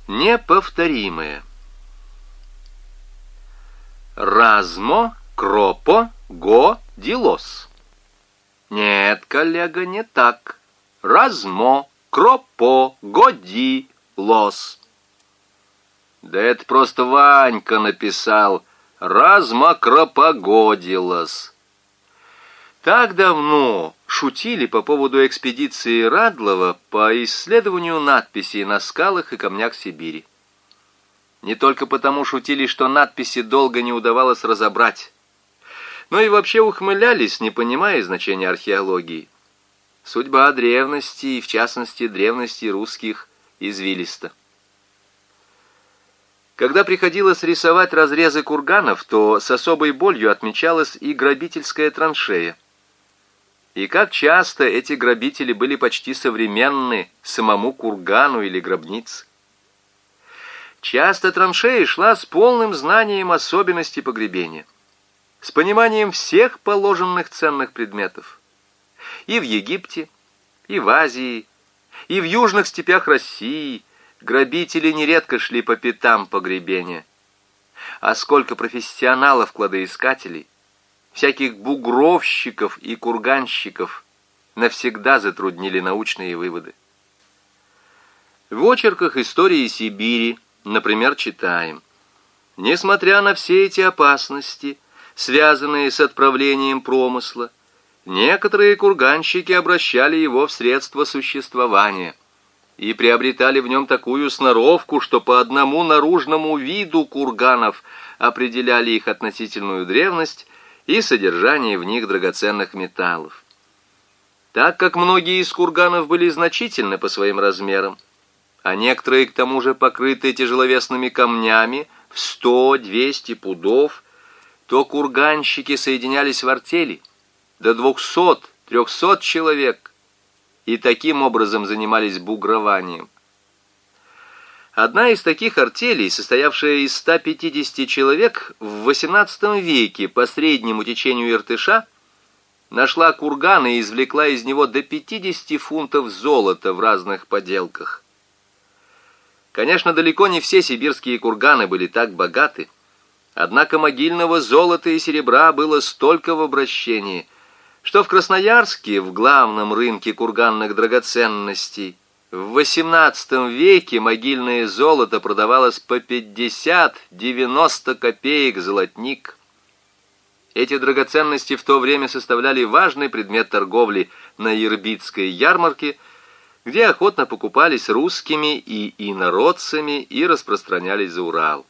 Неповторимое. Размо, кропо, го, дилос. Нет, коллега, не так. Размо, кропо, годи, лос. Да это просто Ванька написал. Размокропогодилос. Так давно шутили по поводу экспедиции Радлова по исследованию надписей на скалах и камнях Сибири. Не только потому шутили, что надписи долго не удавалось разобрать, но и вообще ухмылялись, не понимая значения археологии. Судьба древности, и в частности древности русских, извилиста. Когда приходилось рисовать разрезы курганов, то с особой болью отмечалась и грабительская траншея. И как часто эти грабители были почти современны самому кургану или гробнице. Часто траншея шла с полным знанием особенностей погребения, с пониманием всех положенных ценных предметов. И в Египте, и в Азии, и в южных степях России грабители нередко шли по пятам погребения. А сколько профессионалов-кладоискателей, всяких бугровщиков и курганщиков навсегда затруднили научные выводы. В очерках истории Сибири, например, читаем: несмотря на все эти опасности, связанные с отправлением промысла, некоторые курганщики обращали его в средство существования и приобретали в нем такую сноровку, что по одному наружному виду курганов определяли их относительную древность и содержание в них драгоценных металлов. Так как многие из курганов были значительны по своим размерам, а некоторые к тому же покрыты тяжеловесными камнями в 100-200 пудов, то курганщики соединялись в артели до 200-300 человек и таким образом занимались бугрованием. Одна из таких артелей, состоявшая из 150 человек, в XVIII веке по среднему течению Иртыша нашла курган и извлекла из него до 50 фунтов золота в разных поделках. Конечно, далеко не все сибирские курганы были так богаты, однако могильного золота и серебра было столько в обращении, что в Красноярске, в главном рынке курганных драгоценностей, в XVIII веке могильное золото продавалось по 50-90 копеек золотник. Эти драгоценности в то время составляли важный предмет торговли на Ирбитской ярмарке, где охотно покупались русскими и инородцами и распространялись за Урал.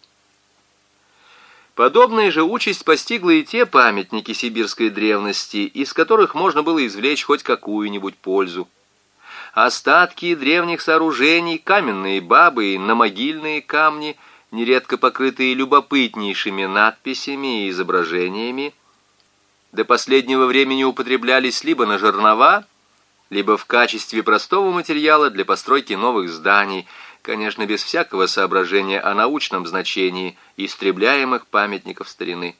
Подобная же участь постигла и те памятники сибирской древности, из которых можно было извлечь хоть какую-нибудь пользу. Остатки древних сооружений, каменные бабы и намогильные камни, нередко покрытые любопытнейшими надписями и изображениями, до последнего времени употреблялись либо на жернова, либо в качестве простого материала для постройки новых зданий, конечно, без всякого соображения о научном значении истребляемых памятников старины.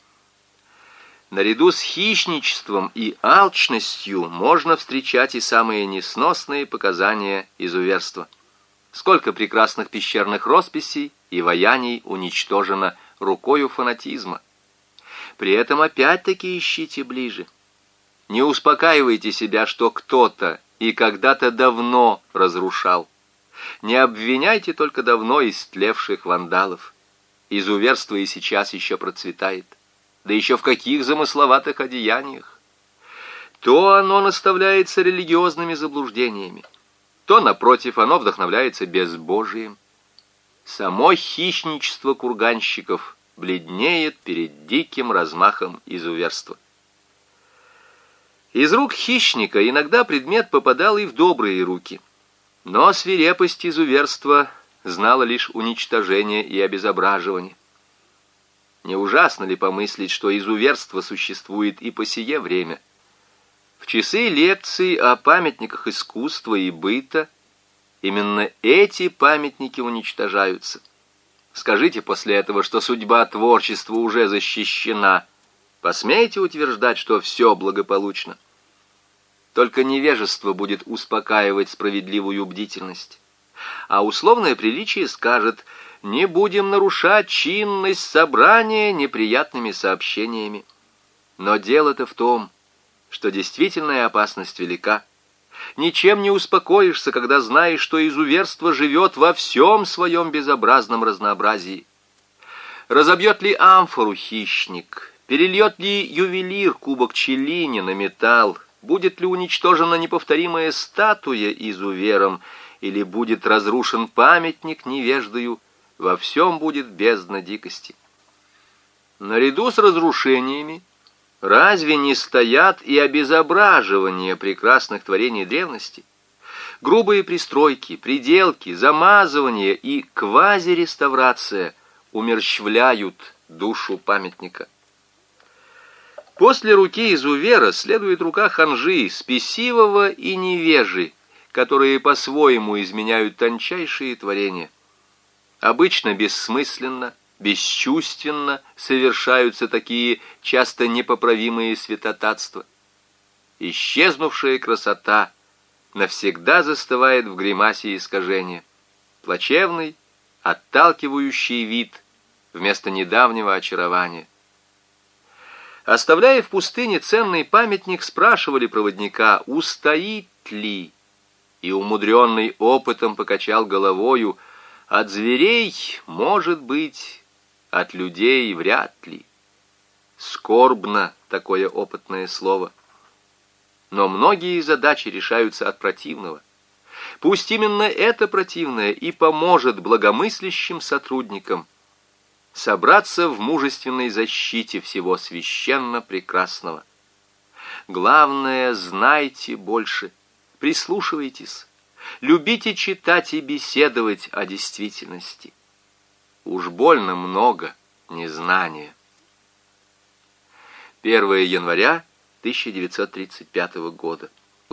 Наряду с хищничеством и алчностью можно встречать и самые несносные показания изуверства. Сколько прекрасных пещерных росписей и ваяний уничтожено рукою фанатизма. При этом опять-таки ищите ближе. Не успокаивайте себя, что кто-то и когда-то давно разрушал. Не обвиняйте только давно истлевших вандалов. Изуверство и сейчас еще процветает. Да еще в каких замысловатых одеяниях. То оно наставляется религиозными заблуждениями, то, напротив, оно вдохновляется безбожием. Само хищничество курганщиков бледнеет перед диким размахом изуверства. Из рук хищника иногда предмет попадал и в добрые руки, но свирепость изуверства знала лишь уничтожение и обезображивание. Не ужасно ли помыслить, что изуверство существует и по сие время? В часы лекций о памятниках искусства и быта именно эти памятники уничтожаются. Скажите после этого, что судьба творчества уже защищена. Посмеете утверждать, что все благополучно? Только невежество будет успокаивать справедливую бдительность. А условное приличие скажет: не будем нарушать чинность собрания неприятными сообщениями. Но дело-то в том, что действительная опасность велика. Ничем не успокоишься, когда знаешь, что изуверство живет во всем своем безобразном разнообразии. Разобьет ли амфору хищник, перельет ли ювелир кубок челини на металл, будет ли уничтожена неповторимая статуя изувером, или будет разрушен памятник невеждою, во всем будет бездна дикости. Наряду с разрушениями разве не стоят и обезображивания прекрасных творений древности? Грубые пристройки, приделки, замазывания и квазиреставрация умерщвляют душу памятника. После руки изувера следует рука ханжи, спесивого и невежи, которые по-своему изменяют тончайшие творения. Обычно бессмысленно, бесчувственно совершаются такие часто непоправимые святотатства. Исчезнувшая красота навсегда застывает в гримасе искажения. Плачевный, отталкивающий вид вместо недавнего очарования. Оставляя в пустыне ценный памятник, спрашивали проводника, устоит ли, и умудренный опытом покачал головою: от зверей, может быть, от людей вряд ли. Скорбно такое опытное слово. Но многие задачи решаются от противного. Пусть именно это противное и поможет благомыслящим сотрудникам собраться в мужественной защите всего священно прекрасного. Главное, знайте больше, прислушивайтесь, любите читать и беседовать о действительности. Уж больно много незнания. 1 января 1935 года.